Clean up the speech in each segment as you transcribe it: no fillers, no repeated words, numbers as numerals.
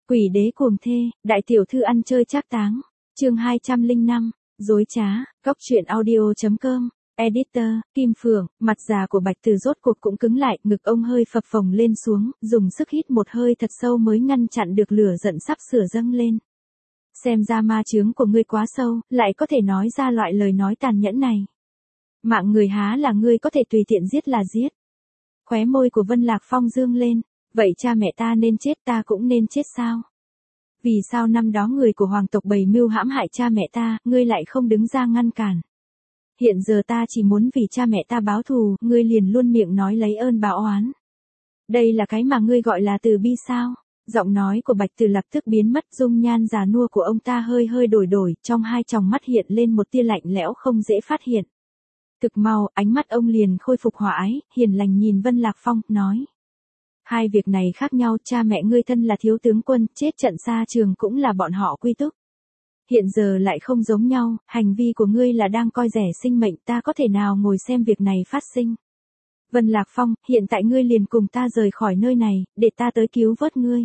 Quỷ đế cuồng thê, đại tiểu thư ăn chơi trác táng. Chương 205, dối trá, Cóc truyện audio.com. Editor, Kim Phượng, mặt già của Bạch Từ rốt cuộc cũng cứng lại, ngực ông hơi phập phồng lên xuống, dùng sức hít một hơi thật sâu mới ngăn chặn được lửa giận sắp sửa dâng lên. Xem ra ma chướng của ngươi quá sâu, lại có thể nói ra loại lời nói tàn nhẫn này. Mạng người há là ngươi có thể tùy tiện giết là giết. Khóe môi của Vân Lạc Phong dương lên, vậy cha mẹ ta nên chết ta cũng nên chết sao? Vì sao năm đó người của hoàng tộc bày mưu hãm hại cha mẹ ta, ngươi lại không đứng ra ngăn cản? Hiện giờ ta chỉ muốn vì cha mẹ ta báo thù, ngươi liền luôn miệng nói lấy ơn báo oán. Đây là cái mà ngươi gọi là từ bi sao? Giọng nói của Bạch Từ lập tức biến mất, dung nhan già nua của ông ta hơi hơi đổi, trong hai tròng mắt hiện lên một tia lạnh lẽo không dễ phát hiện. Thực mau, ánh mắt ông liền khôi phục hòa ái, hiền lành nhìn Vân Lạc Phong, nói. Hai việc này khác nhau, cha mẹ ngươi thân là thiếu tướng quân, chết trận xa trường cũng là bọn họ quy túc. Hiện giờ lại không giống nhau, hành vi của ngươi là đang coi rẻ sinh mệnh, ta có thể nào ngồi xem việc này phát sinh. Vân Lạc Phong, hiện tại ngươi liền cùng ta rời khỏi nơi này, để ta tới cứu vớt ngươi.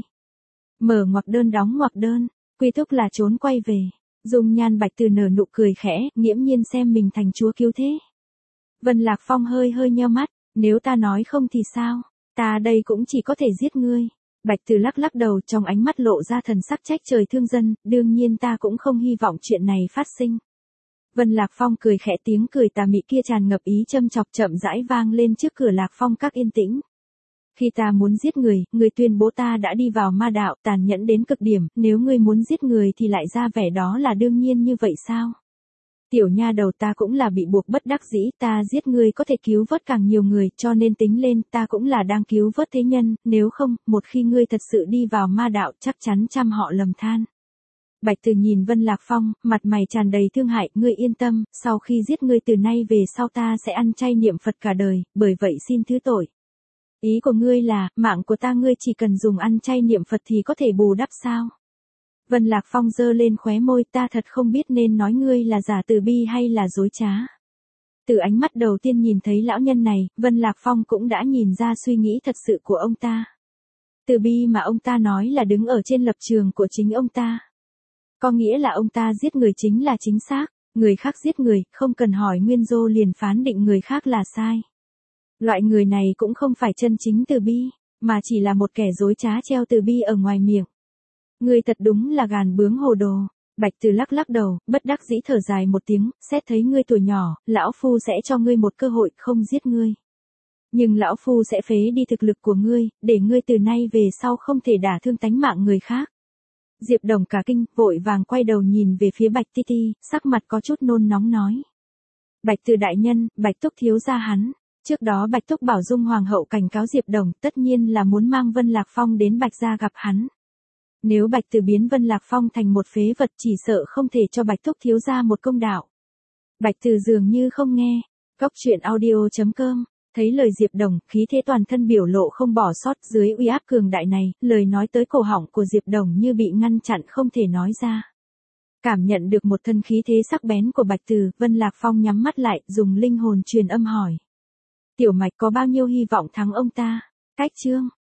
Mở ngoặc đơn đóng ngoặc đơn, quy túc là trốn quay về. Dung nhan Bạch Từ nở nụ cười khẽ, nghiễm nhiên xem mình thành chúa cứu thế. Vân Lạc Phong hơi nheo mắt, nếu ta nói không thì sao, ta đây cũng chỉ có thể giết ngươi. Bạch Từ lắc đầu, trong ánh mắt lộ ra thần sắc trách trời thương dân, đương nhiên ta cũng không hy vọng chuyện này phát sinh. Vân Lạc Phong cười khẽ, tiếng cười tà mị kia tràn ngập ý châm chọc chậm rãi vang lên trước cửa Lạc Phong các yên tĩnh. Khi ta muốn giết người, ngươi tuyên bố ta đã đi vào ma đạo, tàn nhẫn đến cực điểm, nếu ngươi muốn giết người thì lại ra vẻ đó là đương nhiên như vậy sao? Tiểu nha đầu, ta cũng là bị buộc bất đắc dĩ, ta giết ngươi có thể cứu vớt càng nhiều người, cho nên tính lên ta cũng là đang cứu vớt thế nhân, nếu không, một khi ngươi thật sự đi vào ma đạo chắc chắn trăm họ lầm than. Bạch Từ nhìn Vân Lạc Phong, mặt mày tràn đầy thương hại, ngươi yên tâm, sau khi giết ngươi từ nay về sau ta sẽ ăn chay niệm Phật cả đời, bởi vậy xin thứ tội. Ý của ngươi là, mạng của ta ngươi chỉ cần dùng ăn chay niệm Phật thì có thể bù đắp sao? Vân Lạc Phong giơ lên khóe môi, ta thật không biết nên nói ngươi là giả từ bi hay là dối trá. Từ ánh mắt đầu tiên nhìn thấy lão nhân này, Vân Lạc Phong cũng đã nhìn ra suy nghĩ thật sự của ông ta. Từ bi mà ông ta nói là đứng ở trên lập trường của chính ông ta. Có nghĩa là ông ta giết người chính là chính xác, người khác giết người, không cần hỏi nguyên do liền phán định người khác là sai. Loại người này cũng không phải chân chính từ bi, mà chỉ là một kẻ dối trá treo từ bi ở ngoài miệng. Ngươi thật đúng là gàn bướng hồ đồ. Bạch Từ lắc đầu, bất đắc dĩ thở dài một tiếng, xét thấy ngươi tuổi nhỏ, lão phu sẽ cho ngươi một cơ hội, không giết ngươi. Nhưng lão phu sẽ phế đi thực lực của ngươi, để ngươi từ nay về sau không thể đả thương tánh mạng người khác. Diệp Đồng cả kinh, vội vàng quay đầu nhìn về phía Bạch Ti, sắc mặt có chút nôn nóng nói. Bạch Từ đại nhân, Bạch Túc thiếu gia hắn. Trước đó Bạch Túc bảo Dung Hoàng hậu cảnh cáo Diệp Đồng, tất nhiên là muốn mang Vân Lạc Phong đến Bạch gia gặp hắn. Nếu Bạch Từ biến Vân Lạc Phong thành một phế vật chỉ sợ không thể cho Bạch Túc thiếu gia một công đạo. Bạch Từ dường như không nghe. Cóc truyện audio.com. Thấy lời Diệp Đồng, khí thế toàn thân biểu lộ không bỏ sót, dưới uy áp cường đại này, lời nói tới cổ họng của Diệp Đồng như bị ngăn chặn không thể nói ra. Cảm nhận được một thân khí thế sắc bén của Bạch Từ, Vân Lạc Phong nhắm mắt lại, dùng linh hồn truyền âm hỏi. Tiểu Mạch có bao nhiêu hy vọng thắng ông ta? Cách chương.